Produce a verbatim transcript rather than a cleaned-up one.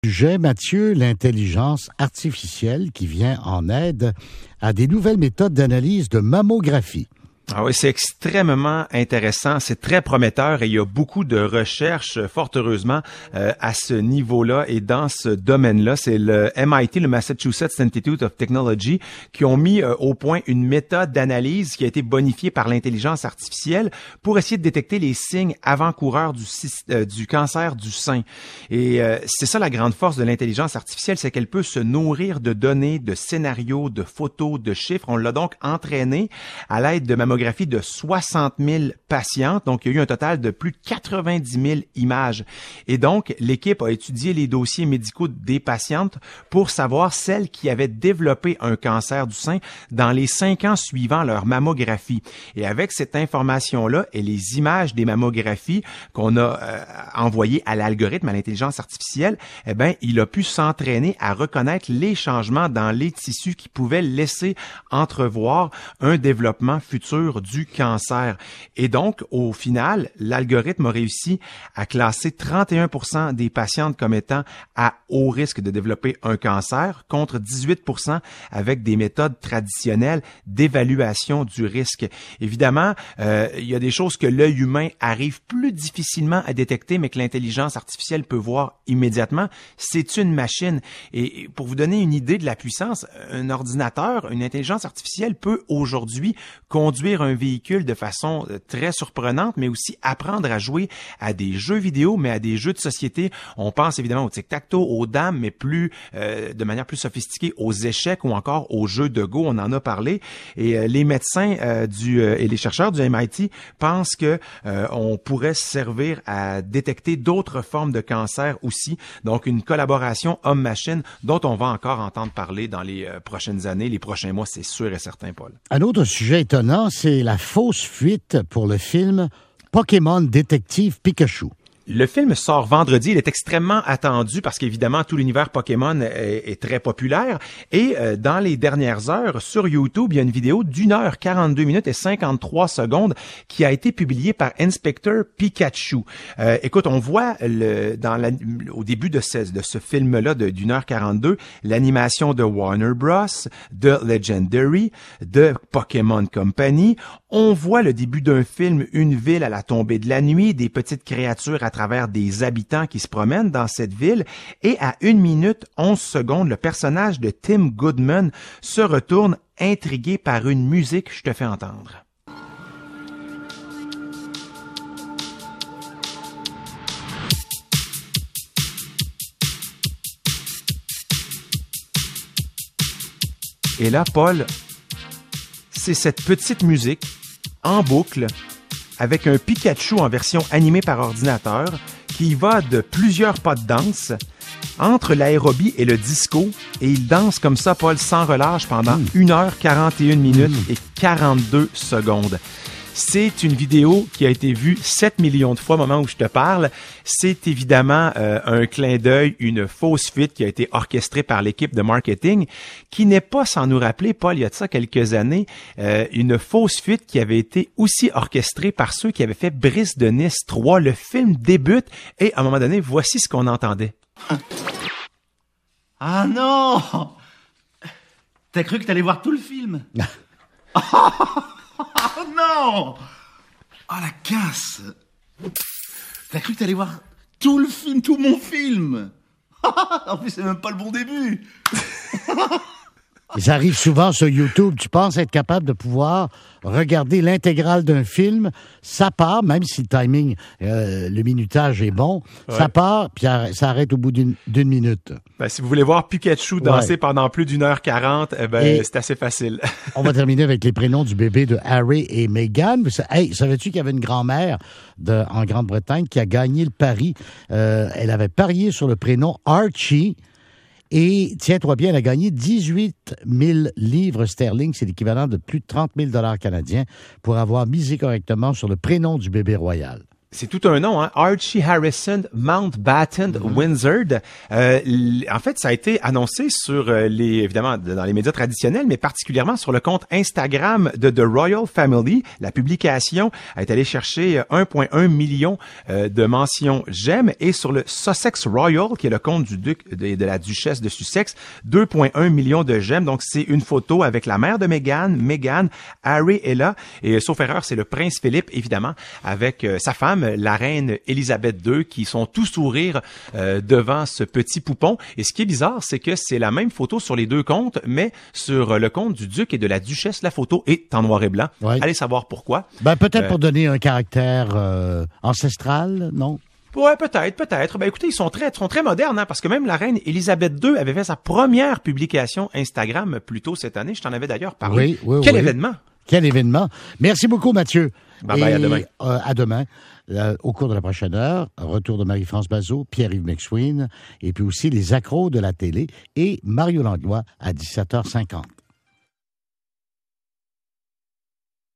Sujet, Mathieu, l'intelligence artificielle qui vient en aide à des nouvelles méthodes d'analyse de mammographie. Ah oui, c'est extrêmement intéressant, c'est très prometteur et il y a beaucoup de recherches, fort heureusement, euh, à ce niveau-là et dans ce domaine-là. C'est le M I T, le Massachusetts Institute of Technology, qui ont mis euh, au point une méthode d'analyse qui a été bonifiée par l'intelligence artificielle pour essayer de détecter les signes avant-coureurs du, euh, du cancer du sein. Et euh, c'est ça la grande force de l'intelligence artificielle, c'est qu'elle peut se nourrir de données, de scénarios, de photos, de chiffres. On l'a donc entraîné à l'aide de mammographie de soixante mille patientes. Donc, il y a eu un total de plus de quatre-vingt-dix mille images. Et donc, l'équipe a étudié les dossiers médicaux des patientes pour savoir celles qui avaient développé un cancer du sein dans les cinq ans suivant leur mammographie. Et avec cette information-là et les images des mammographies qu'on a euh, envoyées à l'algorithme, à l'intelligence artificielle, eh bien, il a pu s'entraîner à reconnaître les changements dans les tissus qui pouvaient laisser entrevoir un développement futur du cancer. Et donc, au final, l'algorithme a réussi à classer trente et un pour cent des patientes comme étant à haut risque de développer un cancer contre dix-huit pour cent avec des méthodes traditionnelles d'évaluation du risque. Évidemment, euh, il y a des choses que l'œil humain arrive plus difficilement à détecter, mais que l'intelligence artificielle peut voir immédiatement. C'est une machine. Et pour vous donner une idée de la puissance, un ordinateur, une intelligence artificielle peut aujourd'hui conduire un véhicule de façon très surprenante, mais aussi apprendre à jouer à des jeux vidéo, mais à des jeux de société. On pense évidemment au tic-tac-toe, aux dames, mais plus euh, de manière plus sophistiquée aux échecs ou encore aux jeux de Go. On en a parlé. Et euh, les médecins euh, du euh, et les chercheurs du M I T pensent que euh, on pourrait se servir à détecter d'autres formes de cancer aussi. Donc une collaboration homme-machine dont on va encore entendre parler dans les euh, prochaines années, les prochains mois, c'est sûr et certain, Paul. Un autre sujet étonnant, c'est la fausse fuite pour le film Pokémon Détective Pikachu. Le film sort vendredi, il est extrêmement attendu parce qu'évidemment tout l'univers Pokémon est, est très populaire et euh, dans les dernières heures sur YouTube, il y a une vidéo d'une heure quarante-deux minutes et cinquante-trois secondes qui a été publiée par Inspector Pikachu. Euh, écoute, on voit le, dans la, au début de ce, de ce film-là de, d'une heure quarante-deux l'animation de Warner Bros, de Legendary, de Pokémon Company. On voit le début d'un film, une ville à la tombée de la nuit, des petites créatures à travers des habitants qui se promènent dans cette ville. Et à une minute onze secondes, le personnage de Tim Goodman se retourne intrigué par une musique que je te fais entendre. Et là, Paul, c'est cette petite musique en boucle avec un Pikachu en version animée par ordinateur qui va de plusieurs pas de danse entre l'aérobie et le disco et il danse comme ça, Paul, sans relâche pendant mmh. une heure quarante et une minutes mmh. et quarante-deux secondes. C'est une vidéo qui a été vue sept millions de fois au moment où je te parle. C'est évidemment euh, un clin d'œil, une fausse fuite qui a été orchestrée par l'équipe de marketing, qui n'est pas sans nous rappeler, Paul, il y a de ça quelques années, euh, une fausse fuite qui avait été aussi orchestrée par ceux qui avaient fait Brise de Nice trois. Le film débute et à un moment donné, voici ce qu'on entendait. Ah non! T'as cru que t'allais voir tout le film? Oh non! Oh la casse! T'as cru que t'allais voir tout le film, tout mon film? En plus, c'est même pas le bon début! Ça arrive souvent sur YouTube. Tu penses être capable de pouvoir regarder l'intégrale d'un film. Ça part, même si le timing, euh, le minutage est bon, ouais. ça part, puis ça arrête au bout d'une, d'une minute. Ben, si vous voulez voir Pikachu danser ouais. pendant plus d'une heure quarante, eh ben, et c'est assez facile. On va terminer avec les prénoms du bébé de Harry et Meghan. Hey, savais-tu qu'il y avait une grand-mère de, en Grande-Bretagne qui a gagné le pari? Euh, elle avait parié sur le prénom Archie. Et, tiens-toi bien, elle a gagné dix-huit mille livres sterling, c'est l'équivalent de plus de trente mille dollars canadiens, pour avoir misé correctement sur le prénom du bébé royal. C'est tout un nom, hein? Archie Harrison Mountbatten Mm-hmm. Windsor. Euh, l- en fait, ça a été annoncé sur euh, les, évidemment, dans les médias traditionnels, mais particulièrement sur le compte Instagram de The Royal Family. La publication est allée chercher un virgule un million euh, de mentions j'aime, et sur le Sussex Royal, qui est le compte du duc et de la duchesse de Sussex, deux virgule un million de j'aime. Donc, c'est une photo avec la mère de Meghan, Meghan, Harry est là, et sauf erreur, c'est le prince Philippe, évidemment, avec euh, sa femme, la reine Élisabeth deux, qui sont tous sourires euh, devant ce petit poupon. Et ce qui est bizarre, c'est que c'est la même photo sur les deux comptes, mais sur le compte du duc et de la duchesse, la photo est en noir et blanc. Ouais. Allez savoir pourquoi. Ben, peut-être Euh, pour donner un caractère euh, ancestral, non? Ouais, peut-être, peut-être. Ben écoutez, ils sont très, sont très modernes, hein, parce que même la reine Élisabeth deux avait fait sa première publication Instagram plus tôt cette année. Je t'en avais d'ailleurs parlé. Oui, oui, Quel oui. événement! Quel événement. Merci beaucoup, Mathieu. Bye bye, Et, à demain. euh, à demain. Euh, au cours de la prochaine heure, retour de Marie-France Bazot, Pierre-Yves McSween, et puis aussi les accros de la télé et Mario Langlois à dix-sept heures cinquante.